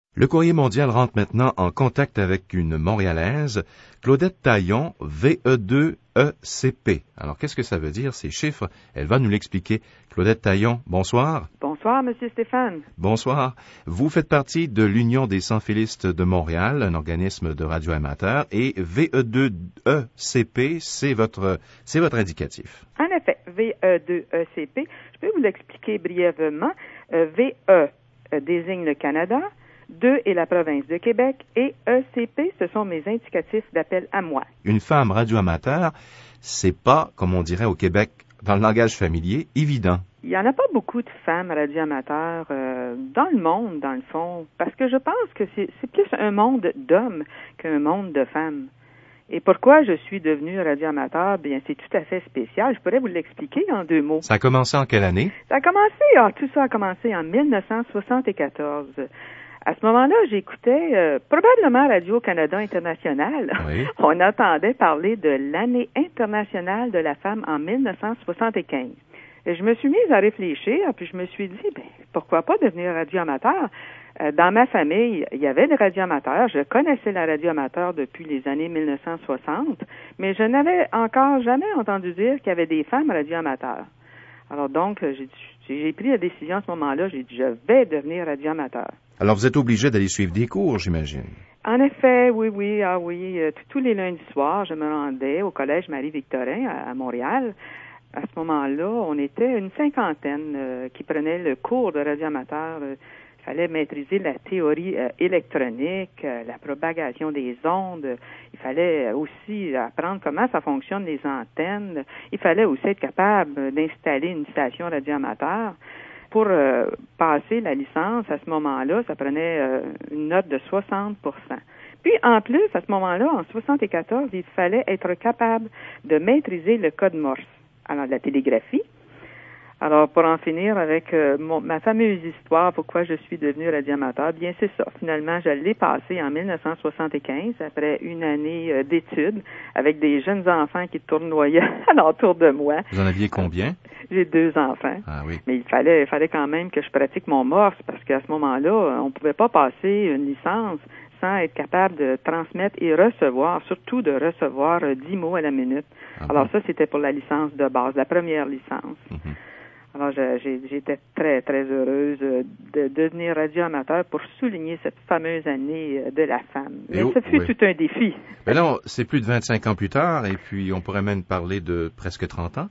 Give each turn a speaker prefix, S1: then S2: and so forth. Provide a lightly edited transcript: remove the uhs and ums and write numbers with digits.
S1: Le Courrier mondial rentre maintenant en contact avec une Montréalaise, Claudette Taillon, VE2ECP. Alors, qu'est-ce que ça veut dire, ces chiffres? Elle va nous l'expliquer. Claudette Taillon, bonsoir.
S2: Bonsoir, Monsieur Stéphane.
S1: Bonsoir. Vous faites partie de l'Union des sans-filistes de Montréal, un organisme de radio amateur, et VE2ECP, c'est votre indicatif.
S2: En effet, VE2ECP, je peux vous l'expliquer brièvement. VE désigne le Canada, 2 est la province de Québec, et ECP, ce sont mes indicatifs d'appel à moi.
S1: Une femme radio-amateur, c'est pas, comme on dirait au Québec, dans le langage familier, évident.
S2: Il n'y en a pas beaucoup de femmes radio-amateurs dans le monde, dans le fond, parce que je pense que c'est plus un monde d'hommes qu'un monde de femmes. Et pourquoi je suis devenue radio-amateur? Bien, c'est tout à fait spécial. Je pourrais vous l'expliquer en 2 mots.
S1: Ça a commencé en quelle année?
S2: Tout ça a commencé en 1974. À ce moment-là, j'écoutais probablement Radio-Canada International.
S1: Oui.
S2: On entendait parler de l'année internationale de la femme en 1975. Et je me suis mise à réfléchir, puis je me suis dit, pourquoi pas devenir radio-amateur? Dans ma famille, il y avait des radioamateurs. Je connaissais la radio amateur depuis les années 1960, mais je n'avais encore jamais entendu dire qu'il y avait des femmes radioamateurs. Alors donc, j'ai pris la décision à ce moment-là, j'ai dit, je vais devenir radioamateur.
S1: Alors, vous êtes obligé d'aller suivre des cours, j'imagine.
S2: En effet, oui. Tous les lundis soirs, je me rendais au collège Marie-Victorin à Montréal. À ce moment-là, on était une 50aine qui prenait le cours de radioamateur. Il fallait maîtriser la théorie électronique, la propagation des ondes. Il fallait aussi apprendre comment ça fonctionne les antennes. Il fallait aussi être capable d'installer une station radioamateur. Pour passer la licence, à ce moment-là, ça prenait une note de 60%. Puis, en plus, à ce moment-là, en 74, il fallait être capable de maîtriser le code Morse. Alors, la télégraphie. Alors, pour en finir avec ma fameuse histoire, pourquoi je suis devenue radioamateur, bien, c'est ça. Finalement, je l'ai passé en 1975, après une année d'études, avec des jeunes enfants qui tournoyaient alentour de moi.
S1: Vous en aviez combien?
S2: J'ai 2 enfants.
S1: Ah oui.
S2: Mais il fallait quand même que je pratique mon morse, parce qu'à ce moment-là, on ne pouvait pas passer une licence sans être capable de transmettre et recevoir, surtout de recevoir 10 mots à la minute. Alors ça, c'était pour la licence de base, la première licence. Mm-hmm. Alors, j'étais très, très heureuse de devenir radio-amateur pour souligner cette fameuse année de la femme. Mais ça fut tout un défi.
S1: Mais là, c'est plus de 25 ans plus tard, et puis on pourrait même parler de presque 30 ans.